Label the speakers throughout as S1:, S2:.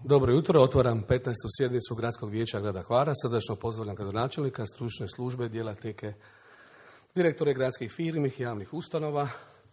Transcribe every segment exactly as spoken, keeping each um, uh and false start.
S1: Dobro jutro, otvaram petnaestu sjednicu Gradskog vijeća grada Hvara. Srdačno pozdravljam gradonačelnika, stručne službe, djelatnike, direktore gradskih firmi, javnih ustanova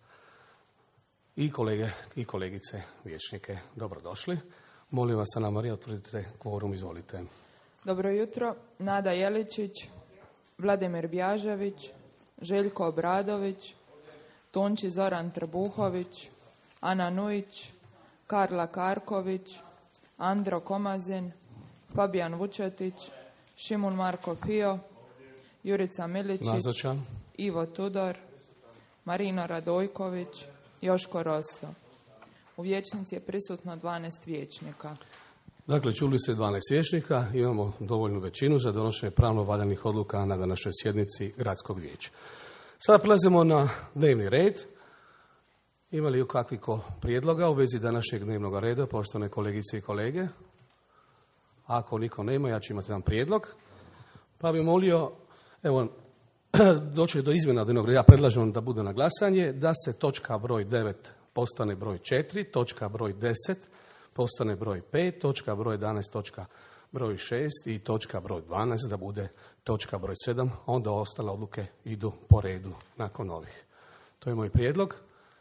S1: i kolege i kolegice vijećnike. Dobrodošli. Molim vas, Ana Marija, utvrdite kvorum, izvolite.
S2: Dobro jutro. Nada Jeličić, Vladimir Bjažević, Željko Obradović, Tonči Zoran Trbuhović, Ana Nujić, Karla Karković, Andro Komazin, Fabijan Vučetić, Šimun Marko Fio, Jurica Miličić,
S1: Nazočan.
S2: Ivo Tudor, Marino Radojković, Joško Roso. U vijećnici je prisutno dvanaest vijećnika.
S1: Dakle, čuli se dvanaest vijećnika, imamo dovoljnu većinu za donošenje pravno valjanih odluka na današnjoj sjednici Gradskog vijeća. Sada prelazimo na dnevni red. Ima li kakvih prijedloga u vezi današnjeg dnevnog reda, poštovane kolegice i kolege? Ako niko nema, ja ću imati jedan prijedlog. Pa bih molio, evo, doći do izmjena dnevnog reda. Ja predlažem da bude na glasanje, da se točka broj devet postane broj četiri, točka broj deset postane broj pet, točka broj jedanaest, točka broj šest i točka broj dvanaest da bude točka broj sedam, onda ostale odluke idu po redu nakon ovih. To je moj prijedlog.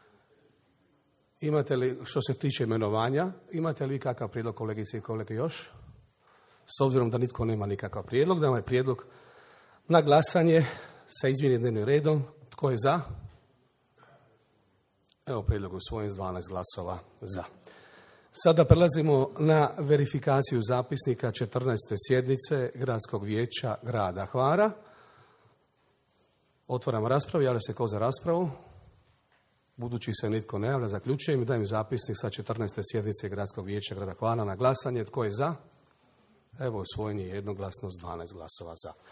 S1: Imate li, što se tiče imenovanja, imate li kakav prijedlog, kolegice i kolege, još? S obzirom da nitko nema nikakav prijedlog, dam je prijedlog na glasanje sa izmijenjenim dnevnim redom. Tko je za? Evo, prijedlog usvojen s dvanaest glasova za. Sada prelazimo na verifikaciju zapisnika četrnaeste sjednice Gradskog vijeća grada Hvara. Otvaram raspravu, javlja se ko za raspravu. Budući se nitko ne javlja, zaključujem i dajem zapisnik sa četrnaeste sjednice Gradskog vijeća grada Hvara na glasanje. Tko je za? Evo, usvojen je jednoglasno s dvanaest glasova za.